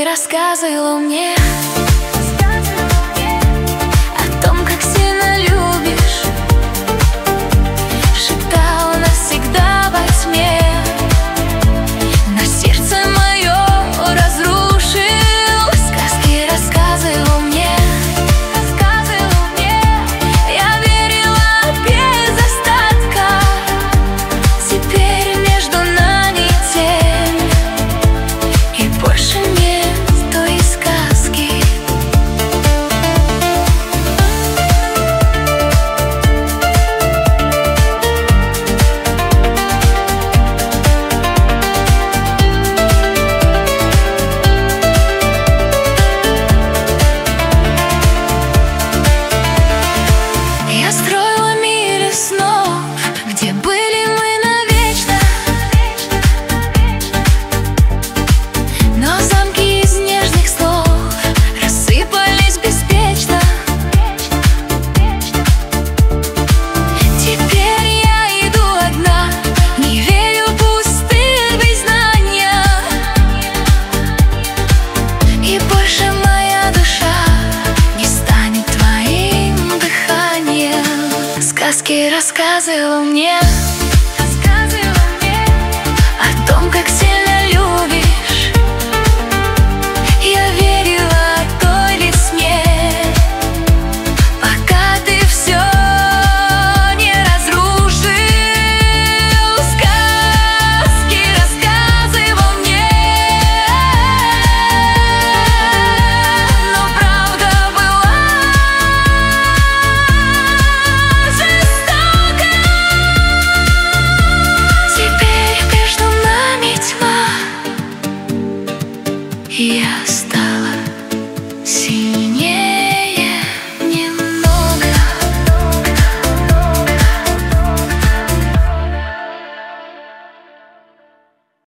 рассказывала мне о том, как сильно любишь. Шептала навсегда во тьме, но сердце мое разрушил. Сказки рассказывал мне, я верила без остатка. Теперь между нами тень, и больше нет той сказки. Я строила мир из снов, где были мы навечно, но замки из нежных слов рассыпались беспечно. Теперь я иду одна, не верю в пустых признания, и больше моя душа не станет твоим дыханием. Сказки рассказывала мне о том, как сильно любишь.